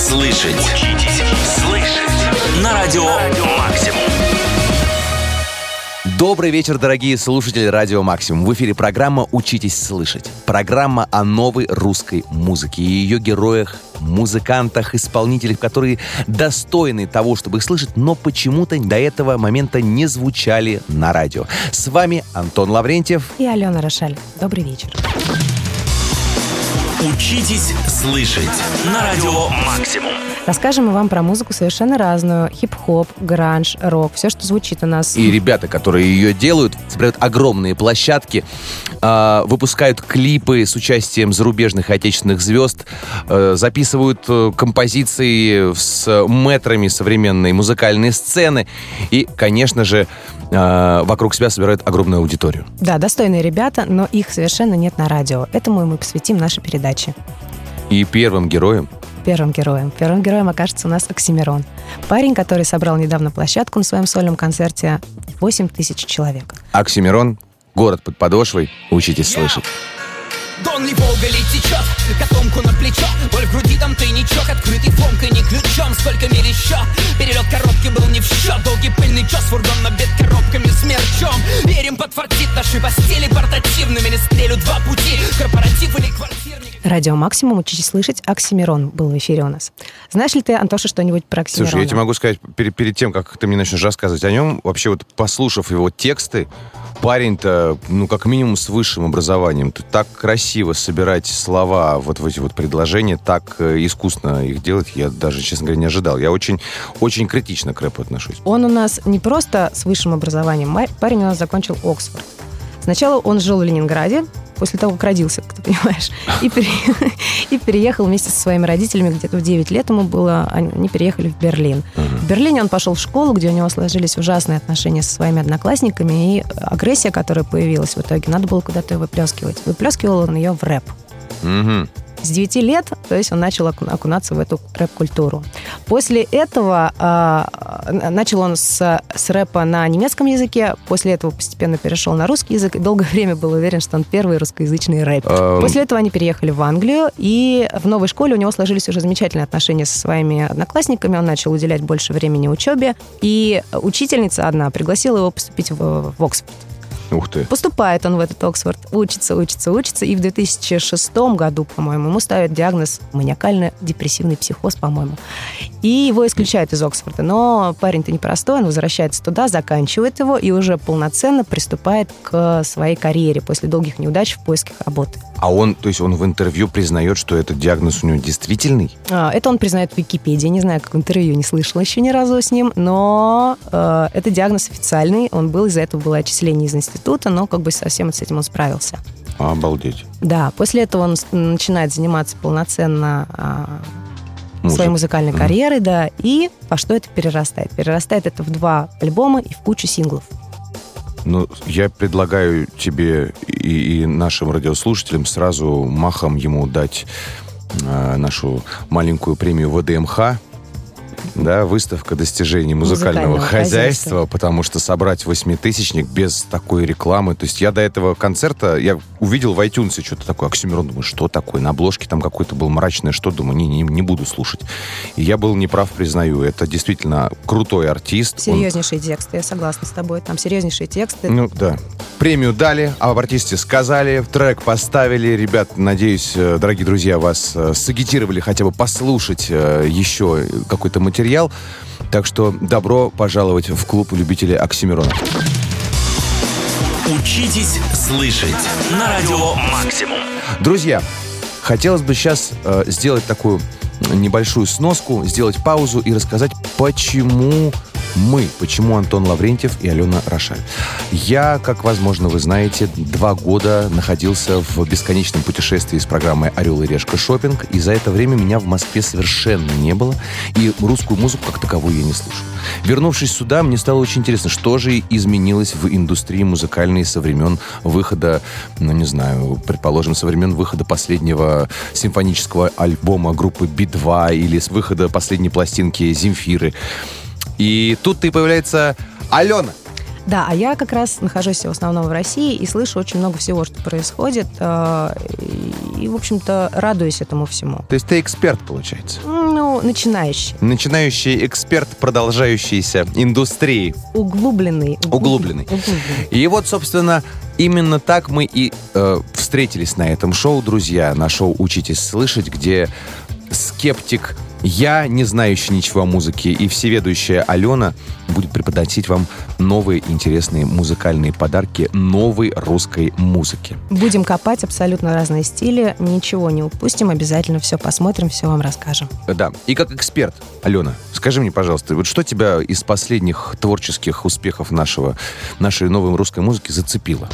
слышать. Учитесь слышать. На радио «Максимум». Добрый вечер, дорогие слушатели Радио Максимум. В эфире программа «Учитесь слышать». Программа о новой русской музыке и ее героях, музыкантах, исполнителях, которые достойны того, чтобы их слышать, но почему-то до этого момента не звучали на радио. С вами Антон Лаврентьев и Алена Рошаль. Добрый вечер. Учитесь слышать на радио «Максимум». Расскажем мы вам про музыку совершенно разную. Хип-хоп, гранж, рок. Все, что звучит у нас. И ребята, которые ее делают, собирают огромные площадки, выпускают клипы с участием зарубежных и отечественных звезд, записывают композиции с мэтрами современной музыкальной сцены и, конечно же, вокруг себя собирают огромную аудиторию. Да, достойные ребята, но их совершенно нет на радио. Этому мы посвятим наши передачи. И первым героем окажется у нас Оксимирон. Парень, который собрал недавно площадку на своем сольном концерте 8 тысяч человек. Оксимирон, город под подошвой, учитесь слышать. Дон ли Волга ли течет, котомку на плечо, боль в груди, там тайничок, открытый фомкой, не ключом, сколько миль еще. Перелет коробки был не в счет, долгий пыльный час, фургон набит коробками с мерчом. Верим, подфартит наши постели портативными, не стрелю два пути, корпоратив или квартирник. Радио «Максимум», учитесь слышать, Оксимирон был в эфире у нас. Знаешь ли ты, Антоша, что-нибудь про Оксимирона? Слушай, я тебе могу сказать, перед тем, как ты мне начнешь рассказывать о нем, вообще вот послушав его тексты, парень-то, как минимум с высшим образованием. Так красиво собирать слова вот в эти вот предложения, так искусно их делать, я даже, честно говоря, не ожидал. Я очень, очень критично к рэпу отношусь. Он у нас не просто с высшим образованием, парень у нас закончил Оксфорд. Сначала он жил в Ленинграде, после того, как родился, как ты понимаешь, и переехал вместе со своими родителями, где-то в 9 лет ему было, они переехали в Берлин. В Берлине он пошел в школу, где у него сложились ужасные отношения со своими одноклассниками, и агрессия, которая появилась в итоге, надо было куда-то ее выплескивать. Выплескивал он ее в рэп. С 9 лет, то есть он начал окунаться в эту рэп-культуру. После этого начал он с рэпа на немецком языке, после этого постепенно перешел на русский язык, и долгое время был уверен, что он первый русскоязычный рэпер. После этого они переехали в Англию, и в новой школе у него сложились уже замечательные отношения со своими одноклассниками, он начал уделять больше времени учебе, и учительница одна пригласила его поступить в Оксфорд. Ух ты. Поступает он в этот Оксфорд, учится, и в 2006 году, по-моему, ему ставят диагноз маниакально-депрессивный психоз, по-моему. И его исключают из Оксфорда. Но парень-то непростой, он возвращается туда, заканчивает его и уже полноценно приступает к своей карьере после долгих неудач в поисках работы. А он в интервью признает, что этот диагноз у него действительный? Это он признает в Википедии. Не знаю, как в интервью, не слышала еще ни разу с ним, но это диагноз официальный. Он был, из-за этого было отчисление из института, но совсем с этим он справился. Обалдеть. Да, после этого он начинает заниматься полноценно своей музыкальной карьерой, да, и во что это перерастает? Перерастает это в 2 альбома и в кучу синглов. Я предлагаю тебе и нашим радиослушателям сразу махом ему дать нашу маленькую премию ВДМХ, да, выставка достижений музыкального хозяйства, потому что собрать 8-тысячник без такой рекламы, то есть я до этого концерта, я увидел в iTunes что-то такое, Оксимирон, думаю, что такое, на обложке там какое-то было мрачное, что, думаю, не буду слушать. И я был неправ, признаю, это действительно крутой артист. Серьезнейшие тексты, я согласна с тобой, там серьезнейшие тексты. Да. Премию дали, об артисте сказали, трек поставили. Ребят, надеюсь, дорогие друзья, вас сагитировали хотя бы послушать еще какой-то материал. Так что добро пожаловать в клуб любителей Оксимирона. Учитесь слышать на радио «Максимум». Друзья, хотелось бы сейчас сделать такую небольшую сноску, сделать паузу и рассказать, почему Антон Лаврентьев и Алена Рошаль. Я, как, возможно, вы знаете, 2 года находился в бесконечном путешествии с программой «Орел и решка. Шоппинг», и за это время меня в Москве совершенно не было, и русскую музыку как таковую я не слушал. Вернувшись сюда, мне стало очень интересно, что же изменилось в индустрии музыкальной со времен выхода, предположим, со времен выхода последнего симфонического альбома группы Би-2 или с выхода последней пластинки «Земфиры». И тут-то и появляется Алена. Да, а я как раз нахожусь в основном в России и слышу очень много всего, что происходит, и, в общем-то, радуюсь этому всему. То есть ты эксперт, получается? Ну, начинающий. Начинающий эксперт продолжающейся индустрии. Углубленный. И вот, собственно, именно так мы и встретились на этом шоу, друзья. На шоу «Учитесь слышать», где скептик, я, не знающий ничего о музыке, и всеведущая Алена будет преподносить вам новые интересные музыкальные подарки новой русской музыки. Будем копать абсолютно разные стили, ничего не упустим, обязательно все посмотрим, все вам расскажем. Да, и как эксперт, Алена, скажи мне, пожалуйста, вот что тебя из последних творческих успехов нашей новой русской музыки зацепило?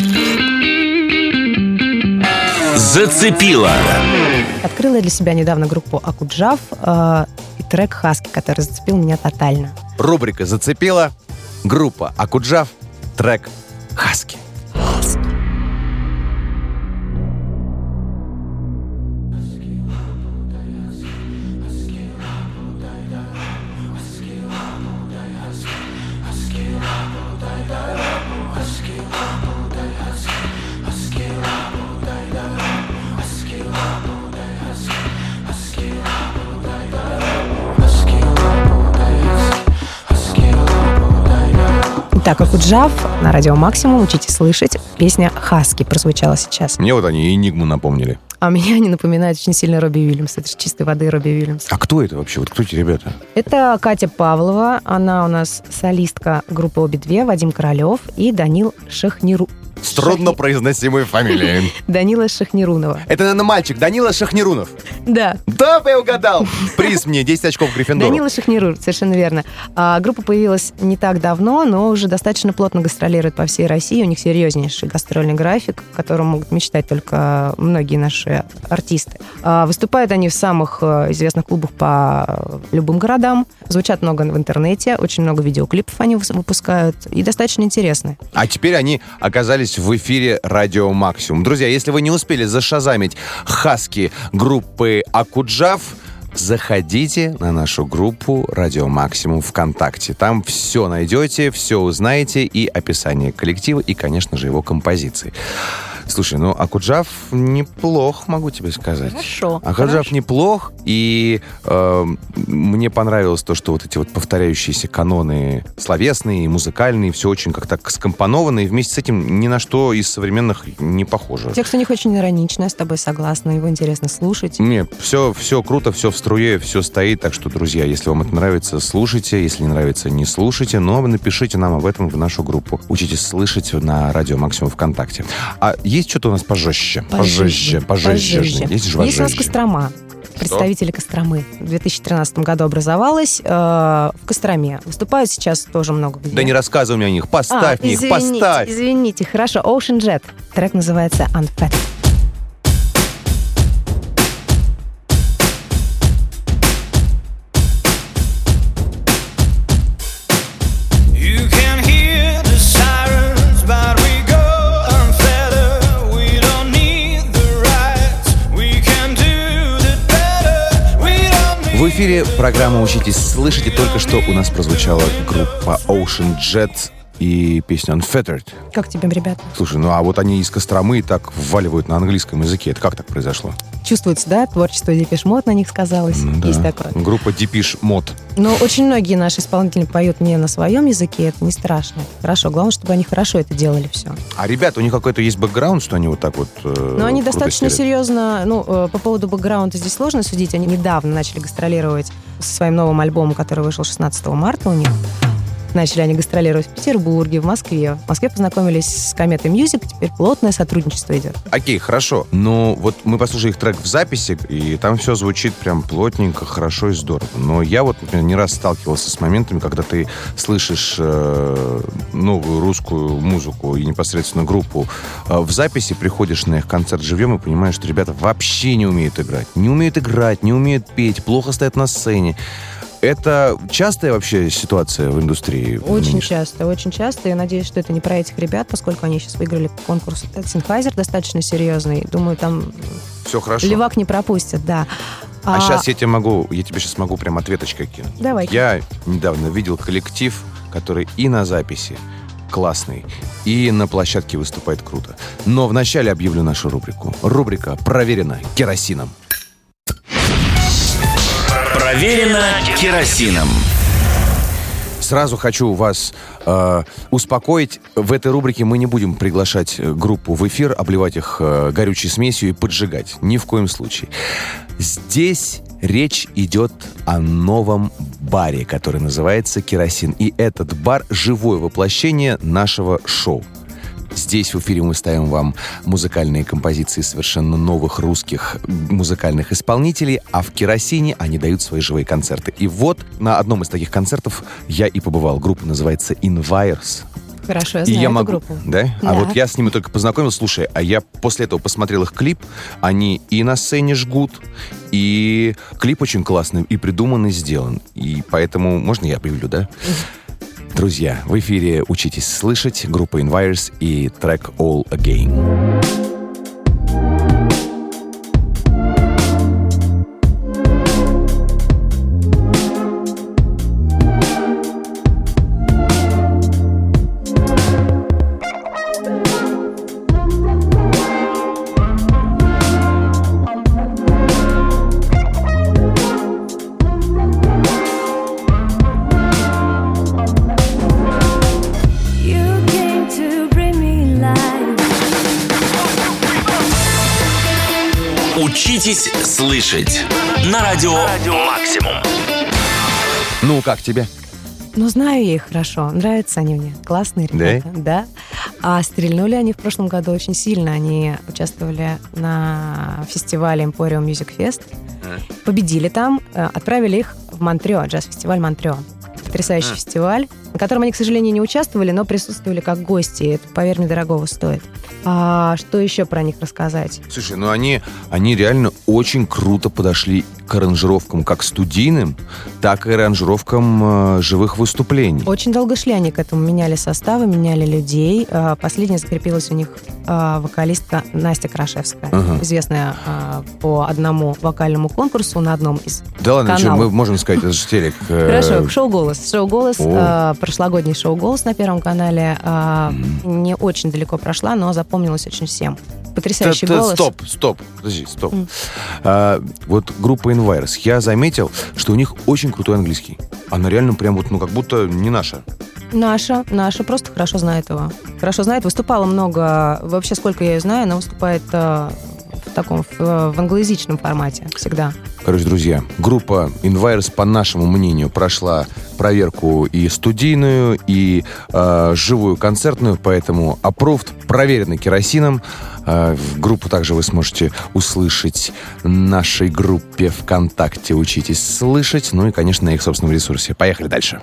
Зацепило. Открыла я для себя недавно группу Акуджав и трек «Хаски», который зацепил меня тотально. Рубрика «Зацепила», группа Акуджав, трек «Хаски». Так, Акуджав на радио «Максимум». Учите слышать. Песня «Хаски» прозвучала сейчас. Мне вот они «Энигму» напомнили. А меня они напоминают очень сильно Робби Уильямс. Это же чистой воды Робби Уильямс. А кто это вообще? Вот кто эти ребята? Это Катя Павлова. Она у нас солистка группы «Обе две», Вадим Королев и Данил С труднопроизносимой фамилией. Данила Шахнирунова. Это, наверное, мальчик. Данила Шахнирунов. Да. Да, я угадал. Приз мне, 10 очков Гриффиндору. Данила Шахнирунов, совершенно верно. Группа появилась не так давно, но уже достаточно плотно гастролирует по всей России. У них серьезнейший гастрольный график, о котором могут мечтать только многие наши артисты. Выступают они в самых известных клубах по любым городам. Звучат много в интернете, очень много видеоклипов они выпускают. И достаточно интересны. А теперь они оказались в эфире «Радио Максимум». Друзья, если вы не успели зашазамить «Хаски» группы Акуджав, заходите на нашу группу «Радио Максимум» ВКонтакте. Там все найдете, все узнаете, и описание коллектива, и, конечно же, его композиции. Слушай, ну, Акуджав неплох, могу тебе сказать. Хорошо. Акуджав неплох, и мне понравилось то, что вот эти вот повторяющиеся каноны словесные, музыкальные, все очень как-то скомпоновано, и вместе с этим ни на что из современных не похоже. Текст у них очень ироничный, я с тобой согласна, его интересно слушать. Не, все круто, все в струе, все стоит, так что, друзья, если вам это нравится, слушайте, если не нравится, не слушайте, но напишите нам об этом в нашу группу. Учитесь слышать на Радио Максимум ВКонтакте. А есть что-то у нас пожестче? Пожестче. Есть же Есть у нас Кострома. Представители Костромы. В 2013 году образовалась в Костроме. Выступают сейчас тоже много где. Да не рассказывай мне о них. Поставь мне их, поставь. Извините, хорошо. Ocean Jet. Трек называется Unfat. В эфире программа «Учитесь слышать», и только что у нас прозвучала группа Ocean Jet и песня Unfettered. Как тебе, ребята? Слушай, ну а вот они из Костромы и так вваливают на английском языке. Это как так произошло? Чувствуется, да? Творчество Депеш Мод на них сказалось. Да. Есть такое. Группа Депеш Мод. Но очень многие наши исполнители поют не на своем языке, это не страшно. Хорошо, главное, чтобы они хорошо это делали все. А ребята, у них какой-то есть бэкграунд, что они вот так вот Но они достаточно стелят? Серьезно, по поводу бэкграунда здесь сложно судить. Они недавно начали гастролировать со своим новым альбомом, который вышел 16 марта у них. Начали они гастролировать в Петербурге, в Москве. В Москве познакомились с Кометой Мьюзик, теперь плотное сотрудничество идет. Окей, хорошо. Но вот мы послушали их трек в записи, и там все звучит прям плотненько, хорошо и здорово. Но я вот, например, не раз сталкивался с моментами, когда ты слышишь новую русскую музыку и непосредственно группу в записи, приходишь на их концерт живьем и понимаешь, что ребята вообще не умеют играть. Не умеют играть, не умеют петь, плохо стоят на сцене. Это частая вообще ситуация в индустрии? Очень часто. Я надеюсь, что это не про этих ребят, поскольку они сейчас выиграли конкурс Sennheiser достаточно серьезный. Думаю, там все хорошо. Левак не пропустят, да. А сейчас я тебе сейчас могу прям ответочкой кинуть. Давай. Я недавно видел коллектив, который и на записи классный, и на площадке выступает круто. Но вначале объявлю нашу рубрику. Рубрика «Проверено керосином». Проверено керосином. Сразу хочу вас успокоить. В этой рубрике мы не будем приглашать группу в эфир, обливать их горючей смесью и поджигать. Ни в коем случае. Здесь речь идет о новом баре, который называется «Керосин». И этот бар — живое воплощение нашего шоу. Здесь в эфире мы ставим вам музыкальные композиции совершенно новых русских музыкальных исполнителей, а в «Керосине» они дают свои живые концерты. И вот на одном из таких концертов я и побывал. Группа называется «Invires». Хорошо, я знаю эту группу. Да? Да. А вот я с ними только познакомился. Слушай, а я после этого посмотрел их клип. Они и на сцене жгут, и клип очень классный, и придуман, и сделан. И поэтому... Можно я объявлю, да? Друзья, в эфире «Учитесь слышать», группа Invires и трек «All Again». Учитесь слышать на радио Максимум. Ну, как тебе? Ну, знаю я их хорошо. Нравятся они мне. Классные ребята. Да? А стрельнули они в прошлом году очень сильно. Они участвовали на фестивале Emporium Music Fest. Победили там. Отправили их в Монтрео, джаз-фестиваль Монтрео. Потрясающий фестиваль, на котором они, к сожалению, не участвовали, но присутствовали как гости. Это, поверь мне, дорогого стоит. А что еще про них рассказать? Слушай, ну они реально очень круто подошли к аранжировкам как студийным, так и аранжировкам живых выступлений. Очень долго шли они к этому. Меняли составы, меняли людей. Последняя закрепилась у них вокалистка Настя Крашевская, известная по одному вокальному конкурсу на одном из Да ладно, каналов. что, мы можем сказать, это же телек. Хорошо, шоу «Голос». Прошлогодний шоу «Голос» на Первом канале. Не очень далеко прошла, но запомнилась очень всем. Потрясающий голос. Стоп. Подожди, стоп. Вот группа Invires. Я заметил, что у них очень крутой английский. Она реально прям вот, как будто не наша. Наша просто хорошо знает его. Хорошо знает, выступала много. Вообще, сколько я ее знаю, она выступает в англоязычном формате всегда. Короче, друзья, группа Invires, по нашему мнению, прошла проверку и студийную, и живую концертную, поэтому approved, проверенный керосином. Группу также вы сможете услышать в нашей группе ВКонтакте «Учитесь слышать», ну и, конечно, на их собственном ресурсе. Поехали дальше.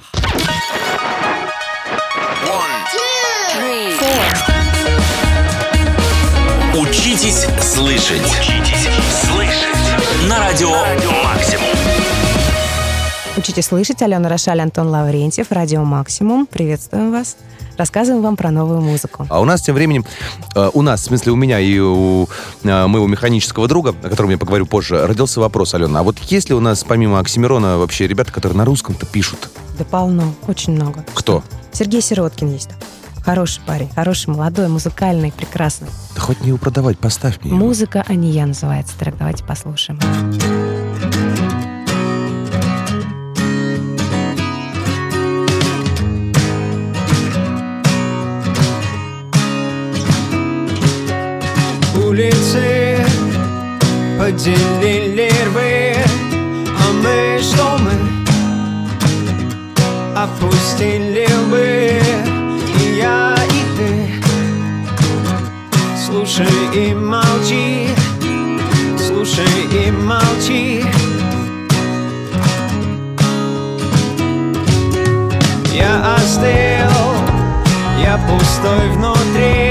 Учитесь слышать. Учитесь слышать на радио Максимум. Учитесь слышать. Алена Рошаль, Антон Лаврентьев, радио Максимум. Приветствуем вас. Рассказываем вам про новую музыку. А у нас тем временем, у меня и у моего механического друга, о котором я поговорю позже, родился вопрос, Алена, а вот есть ли у нас помимо Оксимирона вообще ребята, которые на русском-то пишут? Да полно, очень много. Кто? Сергей Сироткин есть. Хороший парень, хороший, молодой, музыкальный, прекрасный. Да хоть не его продавать, поставь мне его. «Музыка, а не я» называется трек. Давайте послушаем. Улицы поделили рвы, а мы что мы опустили лбы, и я, и ты. Слушай и молчи, слушай и молчи. Я остыл, я пустой внутри.